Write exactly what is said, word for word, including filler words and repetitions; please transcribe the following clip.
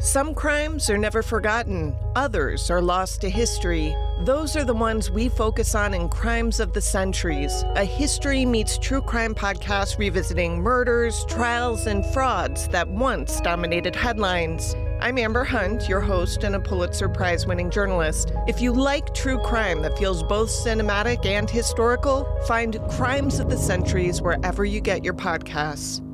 Some crimes are never forgotten, others are lost to history. Those are the ones we focus on in Crimes of the Centuries, a history meets true crime podcast revisiting murders, trials, and frauds that once dominated headlines. I'm Amber Hunt, your host and a Pulitzer Prize-winning journalist. If you like true crime that feels both cinematic and historical, find Crimes of the Centuries wherever you get your podcasts.